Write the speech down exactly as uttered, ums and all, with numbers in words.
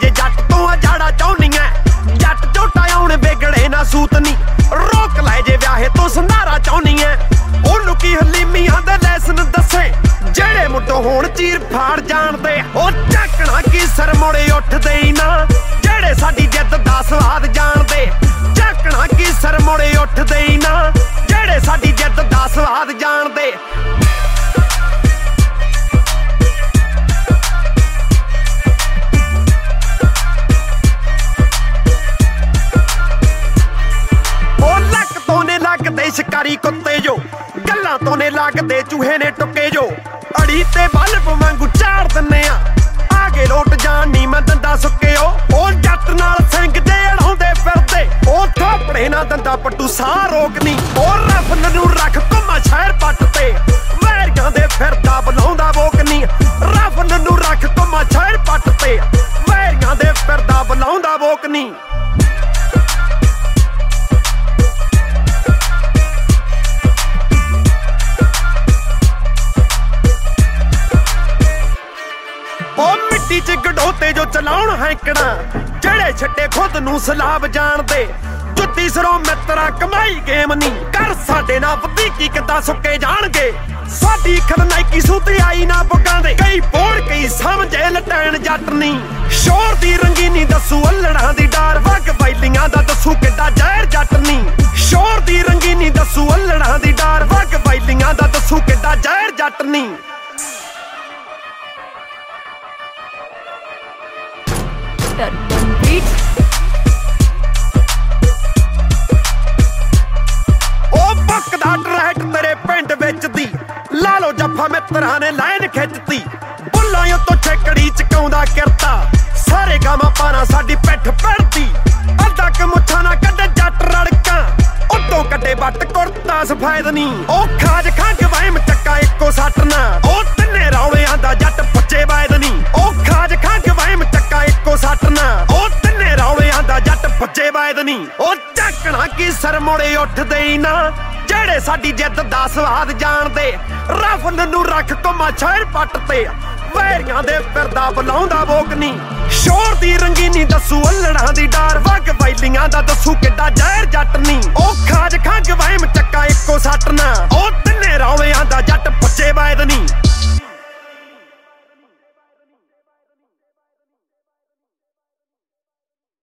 ਜੇ ਜੱਟ ਤੋਂ ਆ ਜਾੜਾ ਚਾਹੁੰਨੀ ਐ ਜੱਟ ਝੋਟਾ ਆਉਣ ਵਿਗੜੇ ਨਾ ਸੂਤ ਨੀ ਰੋਕ ਲੈ ਜੇ ਵਿਆਹੇ ਤੋਂ ਸੰਧਾਰਾ ਚਾਹੁੰਨੀ ਐ ਉਹਨੂੰ ਕੀ ਹਲੀਮੀਆਂ ਦੇ ਲੈਸਨ ਦੱਸੇ ਜਿਹੜੇ ਮੁੱਢੋਂ ਹੋਣ ਚੀਰ ਫਾੜ ਜਾਣਦੇ ਉਹ ਝਾਕਣਾ ਕੀ ਸਰ ਮੋੜੇ ਉੱਠਦੇ ਹੀ ਨਾ ਜਿਹੜੇ ਸਾਡੀ ਜਿੱਦ ਦਾ ਸਵਾਦ ਜਾਣਦੇ ਝਾਕਣਾ ਕੀ ਸਰ ਮੋੜੇ ਉੱਠਦੇ ਹੀ ਨਾ ਜਿਹੜੇ ਸਾਡੀ ਜਿੱਦ ਦਾ ਸਵਾਦ ਜਾਣਦੇ ਲੱਗਦੇ ਸ਼ਿਕਾਰੀ ਕੁੱਤੇ ਜੋ ਗੱਲਾਂ ਤੋਂ ਨੇ ਲੱਗਦੇ ਚੂਹੇ ਨੇ ਟੁੱਕੇ ਜੋ ਅੜੀ ਤੇ ਬਲਬ ਵਾਂਗੂ ਝਾੜ ਦਿੰਨੇ ਆ ਆਗੇ ਲੋਟ ਜਾਣ ਨੀ ਮੈਂ ਦੰਦਾ ਸੁੱਕਿਓ ਉਹ ਜੱਟ ਨਾਲ ਸਿੰਘ ਜੇ ਅੜਾਉਂਦੇ ਫਿਰਦੇ ਉਹ ਥੋਪੜੇ ਨਾ ਦੰਦਾ ਪੱਟੂ ਸਾਹ ਰੋਕਨੀ ਉਹ ਰਫਲ ਨੂੰ ਰੱਖ ਘੁੰਮਾ ਸ਼ਹਿਰ ਪੱਟ ਤੇ ਵੈਰੀਆਂ ਦੇ ਫਿਰਦਾ ਬੁਲਾਉਂਦਾ ਵੋਕਨੀ ਰਫਲ ਨੂੰ ਰੱਖ ਘੁੰਮਾ ਸ਼ਹਿਰ ਪੱਟ ਤੇ ਵੈਰੀਆਂ ਦੇ ਫਿਰਦਾ ਬੁਲਾਉਂਦਾ ਵੋਕਨੀ ਚ ਗਡੋਤੇ ਜੋ ਚਲਾਉਣ ਹੈਂਕਣਾ ਜਿਹੜੇ ਛੱਡੇ ਖੁਦ ਨੂੰ ਸਲਾਬ ਜਾਣਦੇ ਜੁੱਤੀ ਸਰੋਂ ਮਿੱਤਰਾ ਕਮਾਈ ਗੇਮ ਨੀ ਕਰ ਸਾਡੇ ਨਾਲ ਵਧੀਕੀ ਕਿੱਦਾਂ ਸੁੱਕੇ ਜਾਣਗੇ ਸਾਡੀ ਖਲਨਾਇਕੀ ਸੂਤੀ ਆਈ ਨਾ ਬੁੱਗਾਂ ਦੇ ਕਈ ਬੋੜ ਕਈ ਸਮਝੇ ਲਟੈਣ ਜੱਟ ਨੀ ਸ਼ੋਰ ਦੀ ਰੰਗੀਨੀ ਦੱਸੂ ਅਲੜਾਂ ਦੀ ਡਾਰ ਵਗ ਵੈਲੀਆਂ ਦਾ ਦੱਸੂ ਕਿੱਡਾ ਜ਼ਹਿਰ ਜੱਟ ਨੀ ਸ਼ੋਰ ਦੀ ਰੰਗੀਨੀ ਦੱਸੂ ਅਲੜਾਂ ਦੀ ਡਾਰ ਵਗ ਵੈਲੀਆਂ ਦਾ ਦੱਸੂ ਕਿੱਡਾ ਜ਼ਹਿਰ ਜੱਟ ਨੀ ਉਹ ਬੱਕਦਾ ਟਰੈਟ ਤੇਰੇ ਪਿੰਡ ਵਿੱਚ ਦੀ ਲਾ ਲੋ ਜੱਫਾ ਮਿੱਤਰਾਂ ਨੇ ਲਾਈਨ ਖਿੱਚਤੀ ਬੁੱਲਾਂ ਉੱਤੋਂ ਛੇਕੜੀ ਚਕਾਉਂਦਾ ਕਿਰਤਾ ਸਾਰੇ ਗਾਵਾਂ ਪਾਣਾ ਸਾਡੀ ਪਿੱਠ ਪੜਦੀ ਅੱਧਾ ਕ ਮੁੱਛਾਂ ਨਾ ਕੱਢੇ ਜੱਟ ਰੜਕਾਂ ਉੱਤੋਂ ਕੱਢੇ ਵੱਟ ਕੁਰਤਾ ਸਫੈਦ ਨੀ ਉਹ ਖਾਜ ਖੰਗ ਵਹਿਮ ਚੱਕਾ ਇੱਕੋ ਸੱਟ ਨਾ ਉਹ ਤਿੰਨੇ ਰੌਲਿਆਂ ਦਾ ਜੱਟ ਪੱਚੇ ਵੈਦ ਨੀ ਉਹ ਖਾਜ ਖੰਗ ਵਹਿਮ ਚੱਕਾ ਇੱਕੋ ਸੱਟ ਨਾ ਉਹ ਤਿੰਨੇ ਰੌਲਿਆਂ ਦਾ ਜੱਟ ਪੱਚੇ ਵੈਦ ਨੀ ਉਹ ਝਾਕਣਾ ਕੀ ਸਰ ਮੋੜੇ ਉੱਠਦੇ ਹੀ ਨਾ ਜਿਹੜੇ ਸਾਡੀ ਜਿੱਦ ਦਾ ਸਵਾਦ ਜਾਣਦੇ ਰਫਲ ਨੂੰ ਰੱਖ ਘੁੰਮਾ ਸ਼ਹਿਰ ਪੱਟ ਤੇ ਵੈਰੀਆਂ ਦੇ ਫਿਰਦਾ ਬੁਲਾਉਂਦਾ ਵੋਕਨੀ ਸ਼ੋਰ ਦੀ ਰੰਗੀਨੀ ਦੱਸੂ ਅਲੜਾਂ ਦੀ ਡਾਰ ਵਗ ਵੈਲੀਆਂ ਦਾ ਦੱਸੂ ਕਿੱਡਾ ਜ਼ਹਿਰ ਜੱਟ ਨੀ